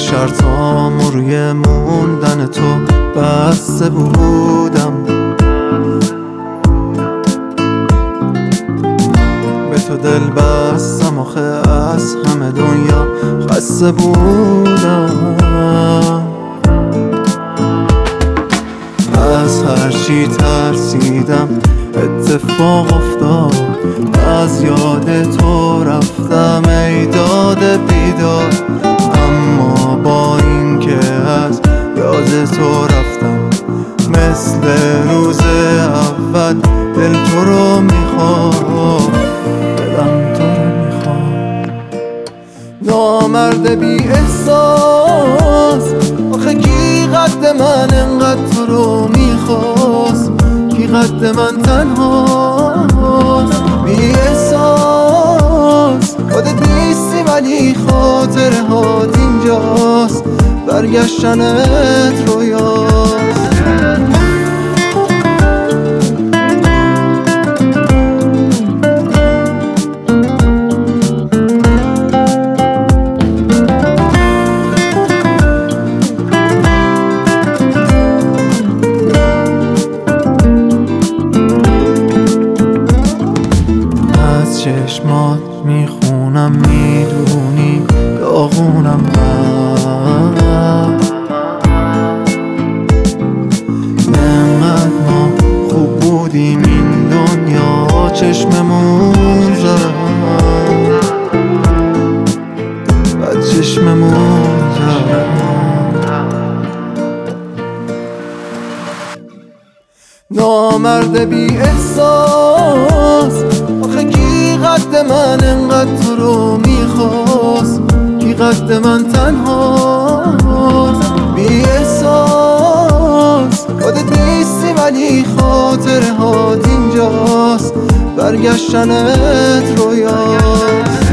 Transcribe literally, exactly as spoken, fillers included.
شرطامو روی موندن تو بسته بودم، به تو دل بستم آخه از همه دنیا خسته بودم. از هرچی ترسیدم اتفاق افتاد، از یاد تو رفتم ای داد بیدار، اما با این که از یاد تو رفتم مثل روز اول دل تو رو میخواد، دلم تو رو میخواد. نامرد بی احساس آخه کی قد من انقدر تو رو میخواست، کی قد من تنهاست. بی احساس خودت نیستی ولی خاطره هات اینجاست، برگشتنت رویاست. چشمات میخونم میدونی داغونم من، انقدر ما خوب بودیم این دنیا چشممون زد، بعد چشممون زد. نامرد بی احساس آخه کی قد من انقدر تو رو میخواست، کی قد من تنهاست. بی احساس خودت نیستی ولی خاطره هات اینجاست، برگشتنت رویاست.